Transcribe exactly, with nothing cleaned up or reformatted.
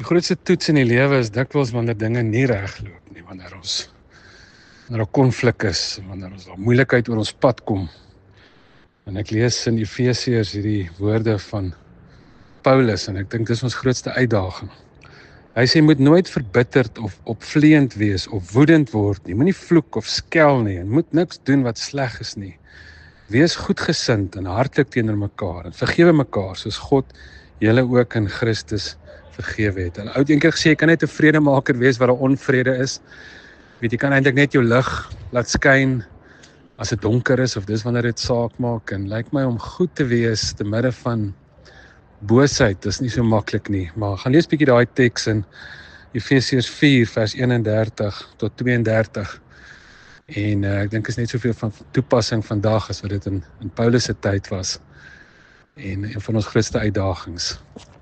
Die grootste toets in die lewe is dikwels wanneer dinge nie regloop nie, wanneer ons wanneer daar konflik is, wanneer ons daar moeilikheid oor ons pad kom. En ek lees in Efesiërs hierdie woorde van Paulus en ek dink dis ons grootste uitdaging. Hy sê moet nooit verbitterd of opvleend wees of woedend word nie, moenie vloek of skel nie en moet niks doen wat sleg is nie. Wees goedgesind en hartlik teenoor mekaar en vergewe mekaar soos God julle ook in Christus vergewe het. En oud een keer gesê, jy kan net 'n vredemaker wees waar daar onvrede is. Weet jy kan eintlik net jou lig laat skyn as dit donker is of dis wanneer dit saak maak en lyk my om goed te wees te midde van boosheid, dis nie so maklik nie, maar gaan lees bietjie daai teks in Efesiërs vier vers eenendertig tot tweeëndertig en uh, ek dink is net soveel van toepassing vandag as wat dit in, in Paulus se tyd was en een van ons grootste uitdagings.